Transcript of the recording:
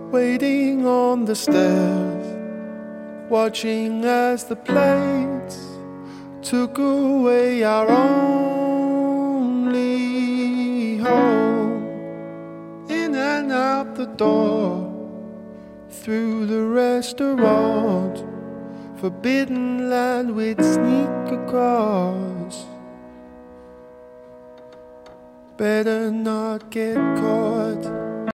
waiting on the stairs, watching as the plates took away our only home. In and out the door, through the restaurant, forbidden land we'd sneak across. Better not get caught.